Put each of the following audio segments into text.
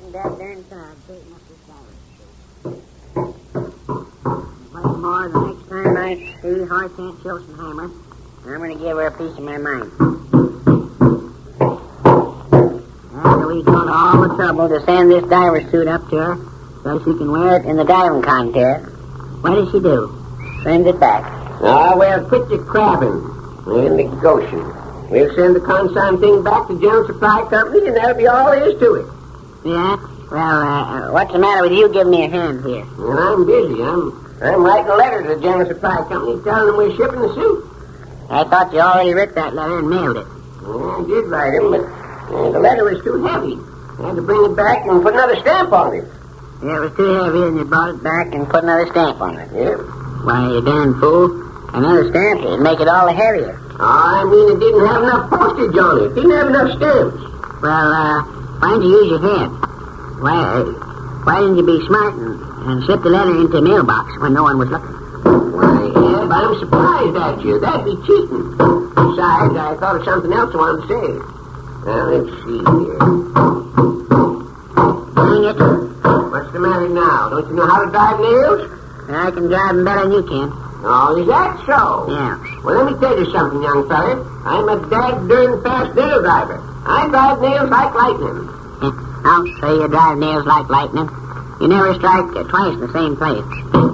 getting that darn tired taking up this diary. Once more, the next time I see Hortense Schulzenheimer, I'm going to give her a piece of my mind. After we go to all the trouble to send this diver suit up to her so she can wear it in the diving contest, what does she do? Send it back. Well, quit your crabbing and negotiating. We'll send the consigned thing back to General Supply Company, and that'll be all there is to it. Yeah? Well, what's the matter with you giving me a hand here? And I'm busy. I'm writing a letter to the General Supply Company telling them we're shipping the suit. I thought you already writ that letter and mailed it. Yeah, I did write him, but the letter was too heavy. I had to bring it back and put another stamp on it. Yeah, it was too heavy, and you brought it back and put another stamp on it. Yeah. Why, you darn fool. Another stamp would make it all the heavier. I mean, it didn't have enough postage on it. It didn't have enough stamps. Well, why didn't you use your head? Why didn't you be smart and slip the letter into the mailbox when no one was looking? Why, Eb, I'm surprised at you. That'd be cheating. Besides, I thought of something else I wanted to say. Well, let's see here. Dang it. What's the matter now? Don't you know how to drive nails? I can drive them better than you can. Oh, is that so? Yeah. Well, let me tell you something, young fella. I'm a darn fast nail driver. I drive nails like lightning. I'll say you drive nails like lightning. You never strike twice in the same place.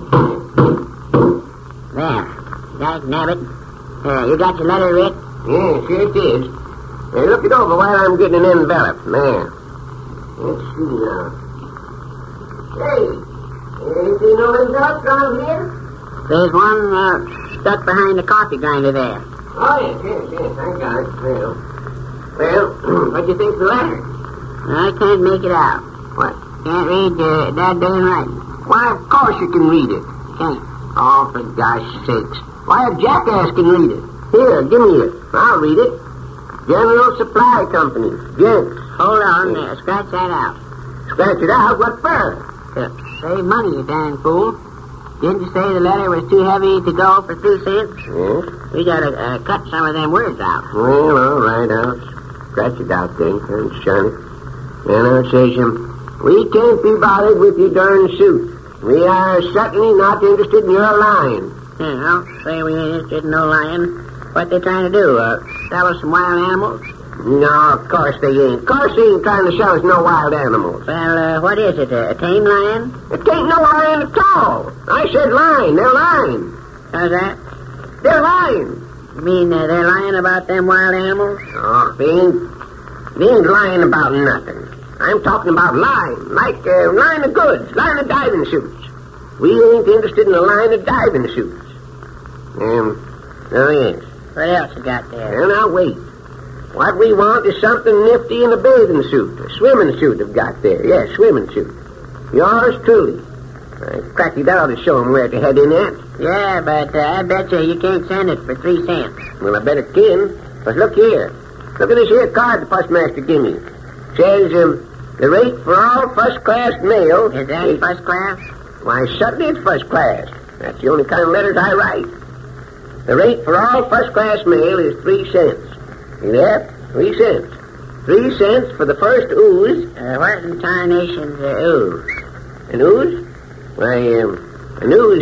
There. Dagnabbit. You got your letter writ? Yeah, sure it is. Hey, look it over while I'm getting an envelope. There. Let's see now. Hey, you see no envelopes around here? There's one stuck behind the coffee grinder there. Oh, yes, I got it. Well, what do you think of the letter? I can't make it out. What? Can't read that darn writing. Why, of course you can read it. Can't. Oh, for gosh sakes. Why, a jackass can read it. Here, give me it. I'll read it. General Supply Company. Gents. Hold on there. Scratch that out. Scratch it out? What for? Save money, you darn fool. Didn't you say the letter was too heavy to go for 3 cents? Yes. We gotta cut some of them words out. Well, all right, I'll scratch it out then. And shine it. And I'll say we can't be bothered with your darn suit. We are certainly not interested in your lying. Yeah, I'll say we ain't interested in no lying. What they trying to do? Sell us some wild animals? No, of course they ain't. Of course they ain't trying to sell us no wild animals. Well, what is it? A tame lion? It ain't no lion at all. I said lying. They're lying. How's that? They're lying. You mean they're lying about them wild animals? Oh, they ain't lying about nothing. I'm talking about lying, like line of goods, line of diving suits. We ain't interested in a line of diving suits. Oh, yes. What else you got there? Well, now, wait. What we want is something nifty in a bathing suit. A swimming suit I've got there. Yes, swimming suit. Yours truly. I cracked it out to show 'em where to head in at. Yeah, but I bet you can't send it for 3 cents. Well, I better can. But look here. Look at this here card the postmaster give me. Says, the rate for all first-class mail... Is that first class? Why, certainly it's first class. That's the only kind of letters I write. The rate for all first-class mail is 3 cents. See that? 3 cents. 3 cents for the first ooze. What in tarnation's ooze? An ooze? Why, an ooze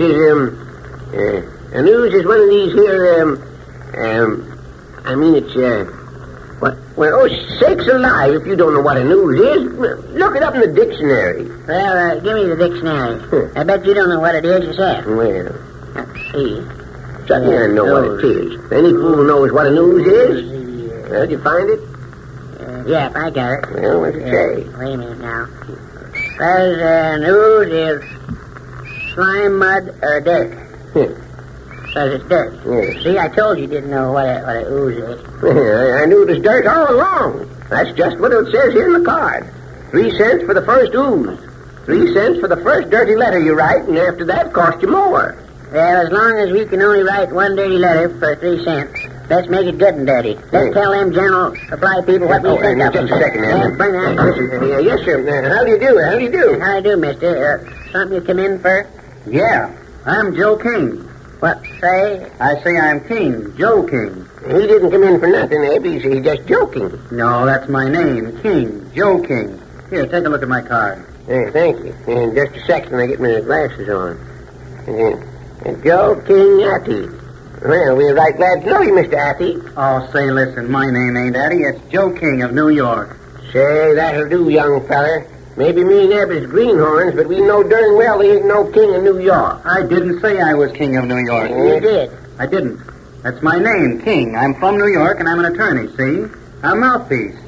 is one of these here, I mean, it's, what? Well, oh, sakes alive, if you don't know what an ooze is, look it up in the dictionary. Well, give me the dictionary. I bet you don't know what it is yourself. Well, let's see. Certainly I know what it is. Any fool knows what an ooze is. Well, did you find it? Yeah, I got it. Well, what's it say? Wait a minute now. Says an ooze is slime, mud, or dirt. Says it's dirt. Yes. See, I told you didn't know what a ooze is. I knew it was dirt all along. That's just what it says here in the card. 3 cents for the first ooze. 3 cents for the first dirty letter you write, and after that cost you more. Well, as long as we can only write one dirty letter for 3 cents, let's make it good and dirty. Let's tell them General Supply people what we think of them. Just a second, yeah, bring that. Yes, sir. How do you do? How do you do? How do you do, mister? Something you come in for? Yeah, I'm Joe King. What, say? I say I'm King, Joe King. He didn't come in for nothing, Abe. He's just joking. No, that's my name, King, Joe King. Here, take a look at my card. Hey, thank you. In just a second, I get my glasses on. And Joe King Atty. Well, we're right glad to know you, Mr. Atty. Oh, say, listen, my name ain't Atty. It's Joe King of New York. Say, that'll do, young feller. Maybe me and Eb is greenhorns, but we know darn well he ain't no king of New York. I didn't say I was King of New York. You did. I didn't. That's my name, King. I'm from New York, and I'm an attorney, see? I'm mouthpiece.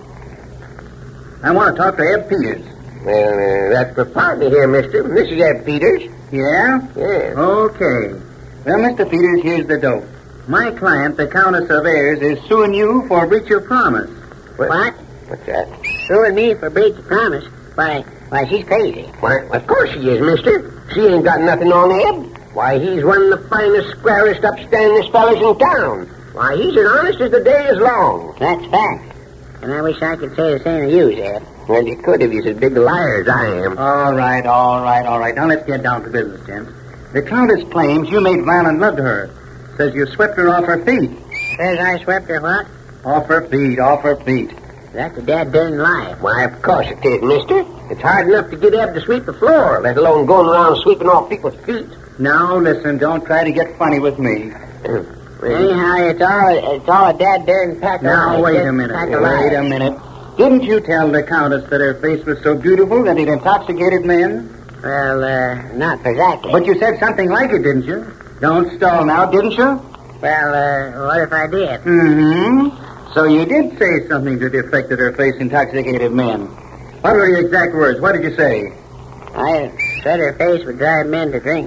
I want to talk to Eb Peters. Well, that's my partner here, mister. This is Eb Peters. Yeah? Yeah. Okay. Well, Mr. Peters, here's the dope. My client, the Countess of Ayers, is suing you for breach of promise. What? What's that? Suing me for breach of promise? Why, she's crazy. Why, of course she is, mister. She ain't got nothing on Eb. Why, he's one of the finest, squarest, upstandingest fellas in town. Why, he's as honest as the day is long. That's fact. And I wish I could say the same of you, Zeb. Well, you could if you're as big a liar as I am. All right. Now let's get down to business, gents. The Countess claims you made violent love to her. Says you swept her off her feet. Says I swept her what? Off her feet. That's a dead darn lie. Why, of course it is, mister. It's hard enough to get Eb to sweep the floor, let alone going around sweeping off people's feet. Now, listen, don't try to get funny with me. Anyhow, it's all a dead darn pack of lies. Now, wait a minute. Didn't you tell the Countess that her face was so beautiful that it intoxicated men? Well, not exactly. But you said something like it, didn't you? Don't stall now, didn't you? Well, what if I did? Mm-hmm. So you did say something to the effect that her face intoxicated men. What were your exact words? What did you say? I said her face would drive men to drink.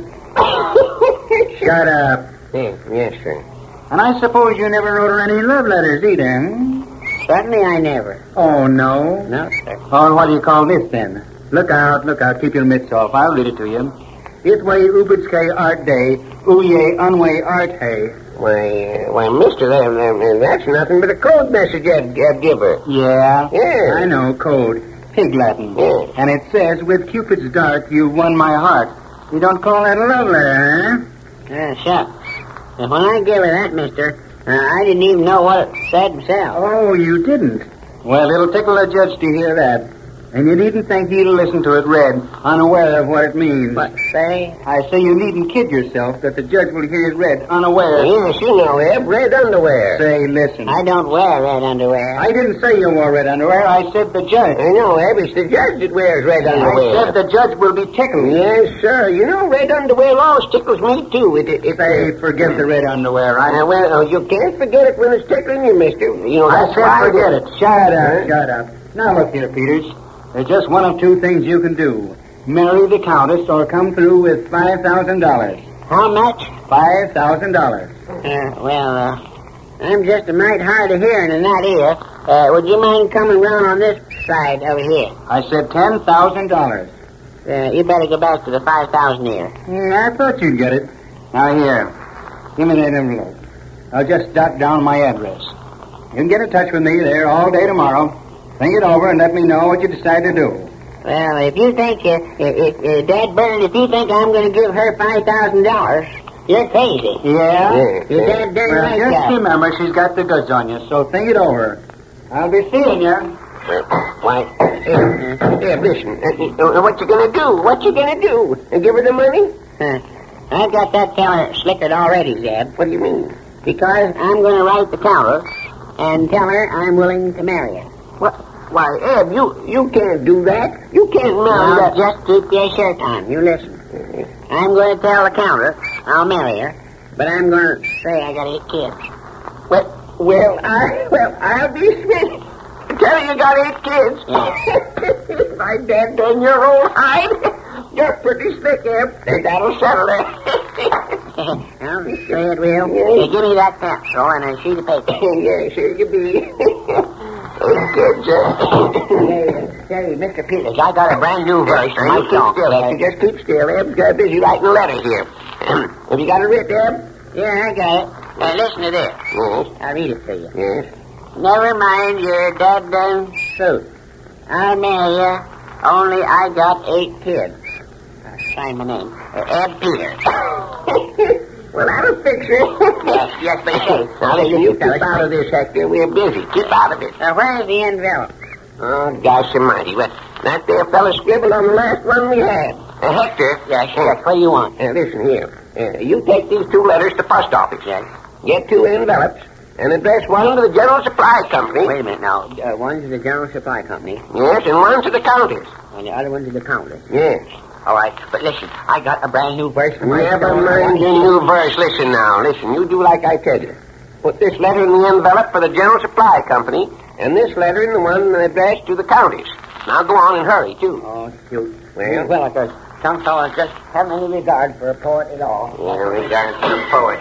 Shut up. Yes, sir. And I suppose you never wrote her any love letters either, hmm? Certainly I never. Oh, no? No, sir. Oh, and what do you call this, then? Look out. Keep your mitts off. I'll read it to you. Itway ubitske art day, uye unway art hay. Why, mister, that's nothing but a code message I'd give her. Yeah? Yeah. I know, code. Pig Latin. Yeah. And it says, with Cupid's dart, you've won my heart. You don't call that a love letter, huh? Shucks. And when I gave her that, mister, I didn't even know what it said myself. Oh, you didn't? Well, it'll tickle a judge to hear that. And you needn't think he'll listen to it read, unaware of what it means. What, say? I say you needn't kid yourself that the judge will hear it read, unaware. Yes, you know, Eb, red underwear. Say, listen. I don't wear red underwear. I didn't say you wore red underwear. I said the judge. I know, Eb, it's the judge that wears red I underwear. said the judge will be tickled. Yes, sir. You know, red underwear always tickles me, too. Say, forget the red underwear. You can't forget it when it's tickling you, mister. You know, I that's said why forget it. Shut up. Now, look here, Peters. There's just one of two things you can do. Marry the Countess or come through with $5,000. How much? $5,000. I'm just a mite hard of hearing in that ear. Would you mind coming round on this side over here? I said $10,000. You better go back to the 5,000 ear. I thought you'd get it. Now, here. Give me that envelope. I'll just jot down my address. You can get in touch with me there all day tomorrow. Think it over and let me know what you decide to do. Well, if you think, Dad Bernard, if you think I'm going to give her $5,000, you're crazy. Yeah? Your dad didn't like just that. remember, she's got the goods on you, so think it over. I'll be seeing you. Why, listen. What you gonna do? What you gonna do? And give her the money? I've got that feller slickered already, Zeb. What do you mean? Because I'm going to write the Countess and tell her I'm willing to marry her. What? Why, Eb, you can't do that. You can't marry that. Just keep your shirt on. You listen. I'm going to tell the Countess I'll marry her, but I'm going to say I got 8 kids. I'll be smitten. Tell you got 8 kids. Yeah. My dad done your old hide. You're pretty slick, Eb. That'll settle it. Well, say it will. Here, give me that pencil and a sheet of paper. Yes, here you be. 8 kids, Say, Mr. Peters, I got a brand new verse. You keep still, Eb. Just keep still, Eb. I'm busy writing a letter here. Have you got it writ, Eb? Yeah, I got it. Now, listen to this. Yes. I'll read it to you. Yes. Never mind your dad-done suit. I'll marry you, only I got 8 kids. Sign my name. Eb Peters. Well, that'll fix it. Yes, they say. Now, listen, you keep out of this, Hector. We're busy. Keep out of it. Where's the envelope? Oh, gosh almighty. Well, That there fella scribbled on the last one we had. Hector. Yes. What do you want? Listen here. You take these 2 letters to post office. Yes. Get 2 envelopes and address one to the General Supply Company. Wait a minute now. One to the General Supply Company. Yes, and one to the Countess. And the other one to the Countess. Yes. All right. But listen, I got a brand new verse for my Never mind your new verse. Listen now. Listen, you do like I tell you. Put this letter in the envelope for the General Supply Company, and this letter in the one addressed to the Countess. Now go on and hurry, too. Oh, shoot. Well, because some fellows just haven't any regard for a poet at all. Yeah, regard to the poet.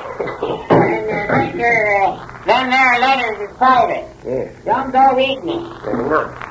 Them there letters is private. Yes. Don't go reading it. Better not.